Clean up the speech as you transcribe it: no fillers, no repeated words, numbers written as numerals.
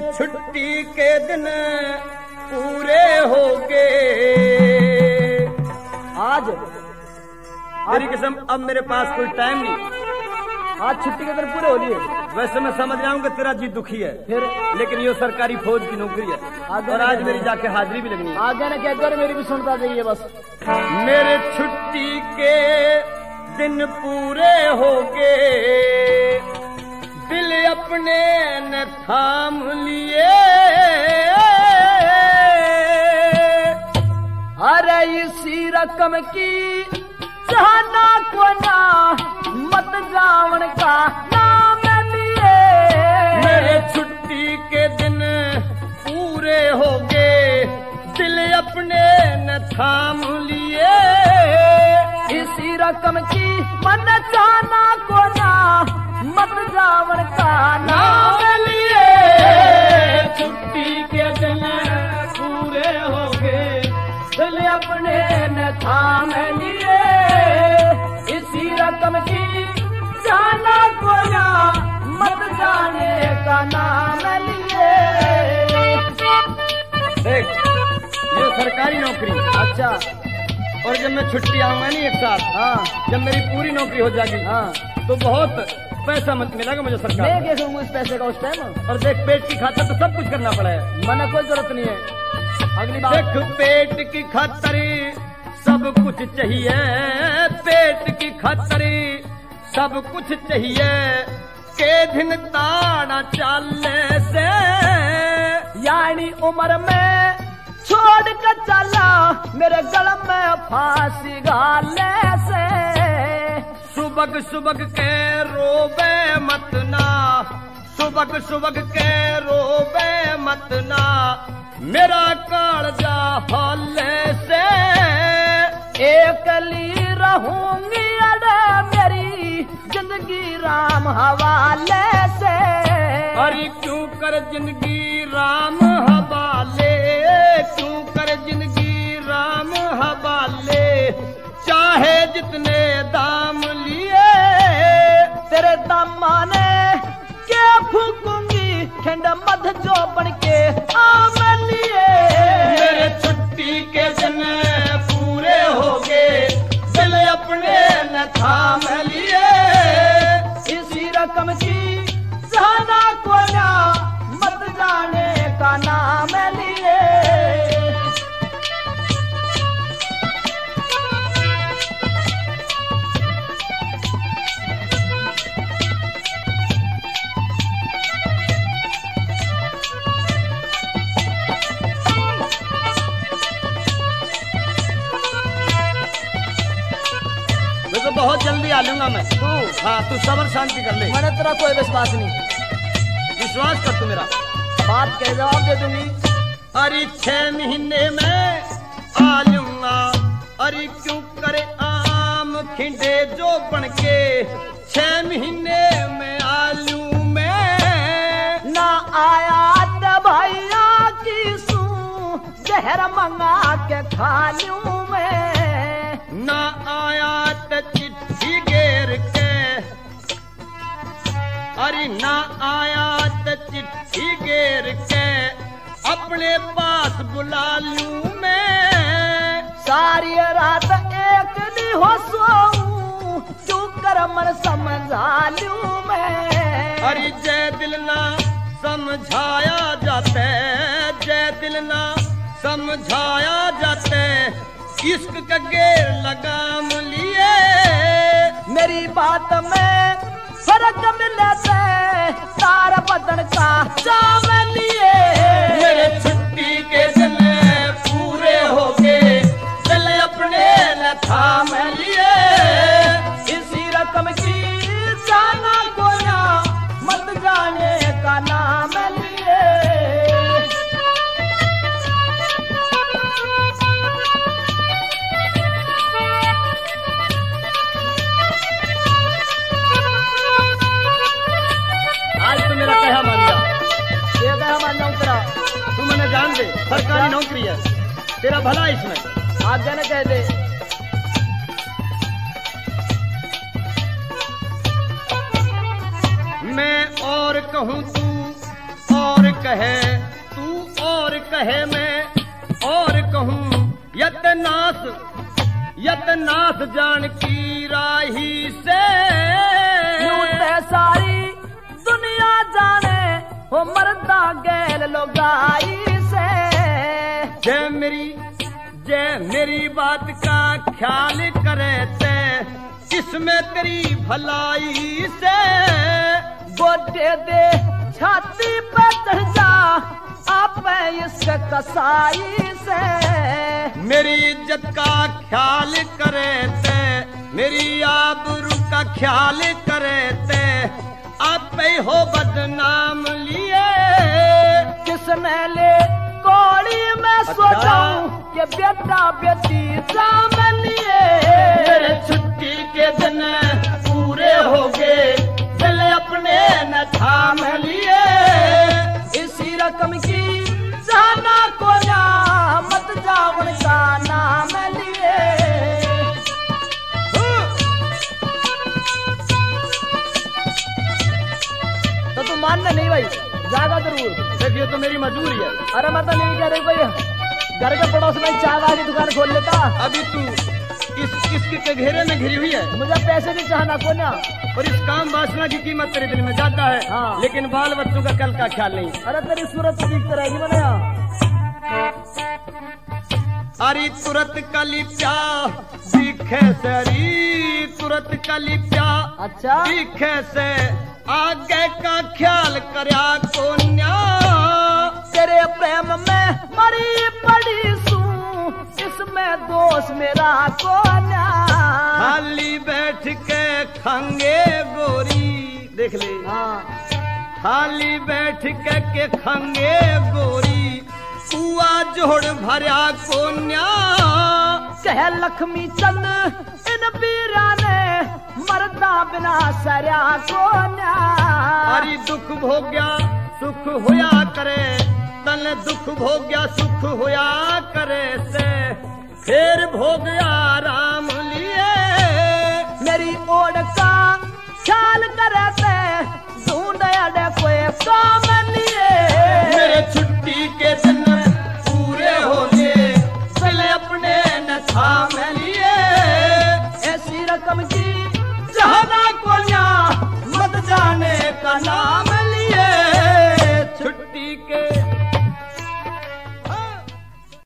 छुट्टी के दिन पूरे हो गए। आज तेरी कसम अब मेरे पास कोई टाइम नहीं। आज छुट्टी के दिन पूरे हो लिए। वैसे मैं समझ रहा हूँ कि तेरा जी दुखी है, फिर लेकिन ये सरकारी फौज की नौकरी है और आज मेरी जाके हाजिरी भी लगनी है। आगे ना क्या कर, मेरी भी सुनता जाइए बस। मेरे छुट्टी के दिन पूरे हो गए, दिल अपने न थाम लिए। अरे इसी रकम की चाहना को ना मत जावन का नाम लिए। मेरे छुट्टी के दिन पूरे हो गए, दिल अपने न थाम लिए। इसी रकम की मन चाहना को ना मत जावन का नाम लिए। छुट्टी के दिन पूरे हो गए, दिल अपने न थाम लिए। इसी रकम की जाना को ना मत जाने का नाम लिए। देख ये सरकारी नौकरी। अच्छा, और जब मैं छुट्टी आऊंगा नहीं एक साथ, हाँ, जब मेरी पूरी नौकरी हो जाएगी, हाँ, तो बहुत पैसा मत मिलेगा मुझे सरकार। मैं क्या करूँगा इस पैसे का उस टाइम? और देख पेट की खातिर तो सब कुछ करना पड़ा है। मना कोई जरूरत नहीं है। अगली बात, देख पेट की खातिर सब कुछ चाहिए, पेट की खातिर सब कुछ चाहिए। के दिन ताड़ा चालने से, यानी उम्र में छोड़ कर चला मेरे गल में फांसी गाले से। सुबह सुबह के रोबे मत ना, सुबह सुबह के रोबे मत ना, मेरा कालजा हौले से। एकली रहूंगी अरे मेरी जिंदगी राम हवाले से। अरे क्यों कर जिंदगी राम हवाले, क्यों कर जिंदगी राम हवाले। चाहे जितने दाम लिए, तेरे दामाने क्या फूकूंगी खंड मध जो बन के आम लिए। मेरे छुट्टी के दिन पूरे हो गए, दिल अपने न थाम लिए। इसी रकम की जाना को ना मत जाने का नाम लिए। तो बहुत जल्दी आ लूंगा मैं। तू, हाँ तू सबर शांति कर ले। मैंने तेरा कोई विश्वास नहीं। विश्वास कर तू मेरा। बात कह जवाब दे दूंगी। अरे 6 महीने में आ लूंगा, अरे क्यों करे आम खिंडे जो बन के। 6 महीने में आ लूं मैं, ना आया तो भैया की सू जहर मंगा के खा लूं मैं। ना आया तो चिट्ठी घेर के, अरे ना आया तो चिट्ठी घेर के अपने पास बुला लूं मैं। सारी रात एक दी हो सोऊं तू कर मन समझा लूं मैं। अरे जय दिल ना समझाया जाते, जय दिल ना समझाया जाते, इश्क का गेर लगाम लिए। मेरी बात में फर्क मिलता है, तारा बदन का जाम लिए। मेरे छुट्टी के दिन पूरे हो गए, दिल अपने न थाम लिए। इसी रकम की जाना को ना मत जाने का नाम लिए। आज तो मेरा कहा मान जा, ये कहा मान जाऊं तेरा। तू मैंने जान दे सरकारी नौकरी है, तेरा भला इसमें। आगे न कह दे। मैं और कहूँ तू और कहे, कहे मैं और कहूँ यतनास जानकी राही से। यूं ते सारी दुनिया जाने हो मरदा गैल लोगाई से। जय मेरी बात का ख्याल करे ते इसमें तेरी भलाई से। गोटे दे छाती पे चढ़ जा आप इस कसाई से। मेरी इज्जत का ख्याल करे ते मेरी आबरू का ख्याल करे ते आप पे हो बदनाम लिए। किसने ले कोड़ी में सोचाऊं कि बेटा बेटी जाम लिए। मेरे छुट्टी के दिन पूरे हो गए दिल अपने न थाम लिए। इसी रकम की जाना को ना मत जावन का नाम लिए। तो तू मानना नहीं भाई, जाएगा जरूर। देखिए तो मेरी मजबूरी है। अरे मैं तो नहीं कह रही भाई, घर के पड़ोस में चाय वाली दुकान खोल लेता। अभी तू किसके घेरे में घिरी हुई है। मुझे पैसे नहीं चाहना को ना, और इस काम वासना की कीमत तेरे दिल में ज्यादा है। हाँ। लेकिन बाल बच्चों का कल का ख्याल नहीं। अरे तेरी सूरत तो दिखती रहेगी मैंने यहाँ। अरे तुरंत कली प्या दिखे सरी तुरंत कली प्या अच्छा दिखे से आगे का ख्याल करया कोन्या। तेरे प्रेम में मरी पड़ी सू इसमें दोष मेरा कोन्या। खाली बैठ के खंगे गोरी देख ले। हाँ खाली बैठ के खंगे गोरी कुआ जोड़ भरा कोन्या। कह लक्ष्मी चंद इन पीरा ने मरदा बिना सरया कोन्या। अरे दुख भोग्या सुख होया करे तन दुख भोग्या सुख होया करे से फिर भोग्या राम लिए। मेरी ओर का ख्याल करे ढूंढ कोई काम